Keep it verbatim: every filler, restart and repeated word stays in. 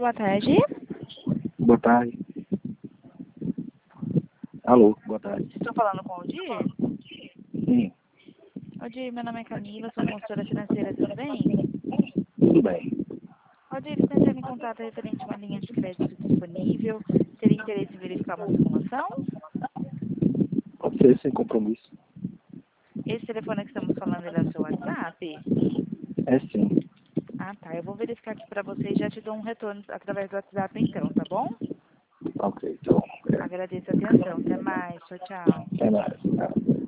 boa tarde. Boa tarde. Alô, boa tarde. Estou falando com o Odir? Sim, Odir, meu nome é Camila, sou consultora financeira, tudo bem? tudo bem. Odir, estou entrando em contato referente a uma linha de crédito disponível. Teria interesse em verificar uma simulação? Pode ser sem compromisso. Esse telefone que estamos falando ele é o seu WhatsApp? É sim. Ah, tá. Eu vou verificar aqui para você e já te dou um retorno através do WhatsApp então, tá bom? Ok, então. Agradeço a atenção. Até mais. Tchau, tchau. É mais. Tá.